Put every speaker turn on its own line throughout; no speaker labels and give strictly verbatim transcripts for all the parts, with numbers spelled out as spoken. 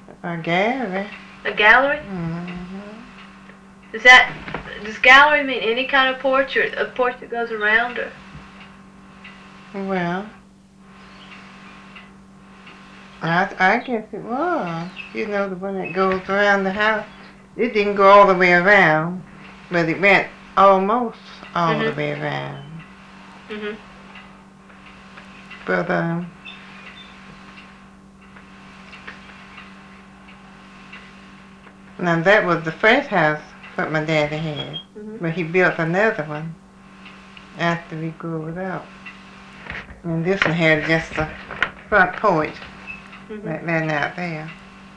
A gallery.
A gallery?
Mm-hmm.
Does that, does gallery mean any kind of porch, or a porch that goes around, or?
Well, I, I guess it was. You know, the one that goes around the house. It didn't go all the way around, but it went almost all
Mhm.
the way around.
Mhm.
But, um, now that was the first house that my daddy had.
Mhm.
But he built another one after we grew it up. And this one had just a front porch.
Mhm.
That man out there.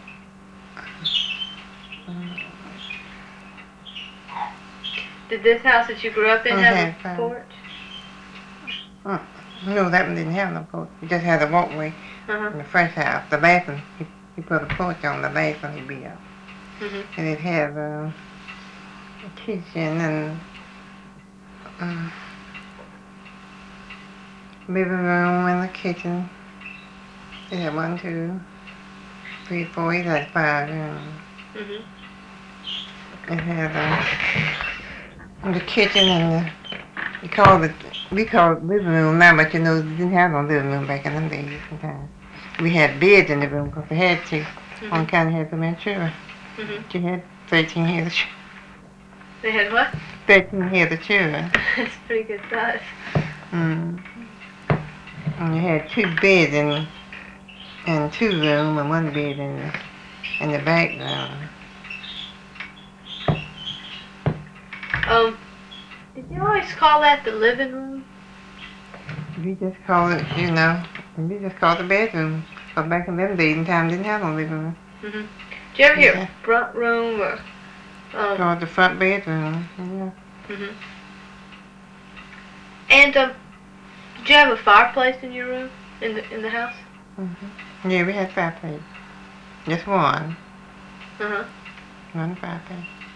Did this house that you grew up in
Mhm,
have
had
a
fire.
porch?
No, that one didn't have no porch. It just had a walkway
Uh-huh.
in the first house. The last one, he, he put a porch on the last one he built.
Mhm.
And it had uh, a kitchen and um, living room and the kitchen. It had one, two, three, four, it had five rooms.
Mhm.
It had uh, the kitchen and the, we called it, we called it living room now, but you know, we didn't have no living room back in them days sometimes. We had beds in the room because we had to.
Mhm.
One kind of had some children.
Mhm.
She had thirteen heads of children.
They had what?
thirteen heads of children.
That's pretty good size.
Mm. And you had two beds in, in two rooms and one bed in the, in the back room.
Um, did you always call that the living room?
We just called it, you know, we just called it bedroom. Because back in them days and time, didn't have no living room.
Mhm. Did you ever hear
Yeah.
front room or? Um.
Called the front bedroom. Yeah.
Mhm. And um, did you have a fireplace in your room, in the in the house?
Mm-hmm. Yeah, we had fireplace. Just one.
Uh huh.
One fireplace.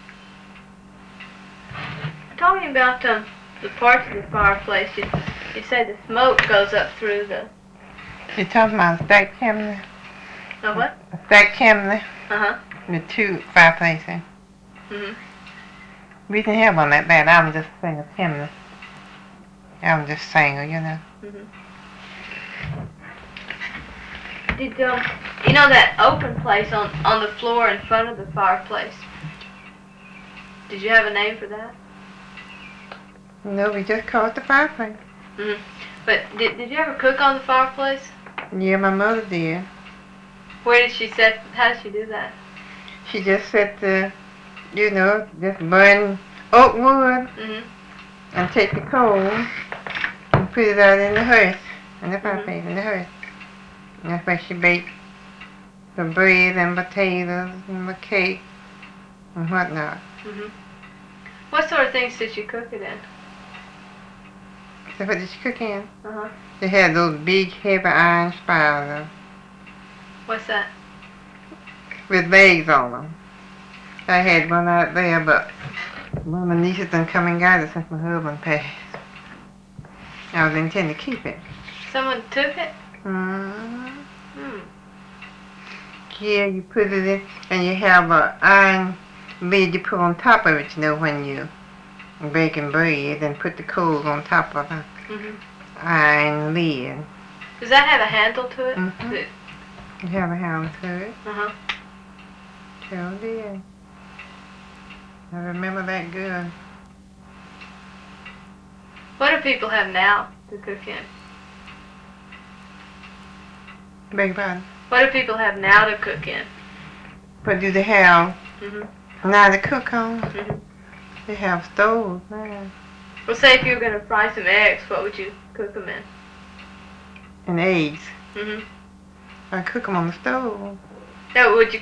Talking about um the parts of the fireplace, you you say the smoke goes up through the.
You're talking about a stacked chimney?
The what?
A stacked chimney
Uh huh.
with two fireplaces.
Mhm.
We didn't have one like that. I was just saying a chimney. I was just saying, you know.
Mhm. Did um, you know that open place on on the floor in front of the fireplace? Did you have a name for that?
No, we just called it the fireplace.
Mhm. But did did you ever cook on the fireplace?
Yeah, my mother did.
Where did she set? How did she do that?
She just set the, you know, just burn oak wood
Mhm.
and take the coal and put it out in the hearth, in the fireplace,
Mhm.
in the hearth. And that's where she baked the bread and potatoes and the cake and whatnot.
Mhm. What sort of things did you cook it in?
So what did she cook in?
Uh huh.
They had those big heavy iron spirals
What's that?
with legs on them. I had one out there, but one of my nieces done come and got it since my husband passed. I was intending to keep it.
Someone took it?
Mm-hmm.
Hmm.
Yeah, you put it in, and you have a iron lid you put on top of it, you know, when you baking bread, and put the coals on top of the
Mhm.
iron lid.
Does that have a handle to it?
Mhm.
That-
You have a handle to it.
Uh huh.
Sure did. I remember that good.
What do people have now to cook in?
Beg your pardon?
What do people have now to cook in?
What do they have
Mhm.
now to cook on?
Mhm.
They have stoves now.
Well, say if you were gonna fry some eggs, what would you cook them in?
And eggs.
Mhm.
I cook them on the stove.
No, would you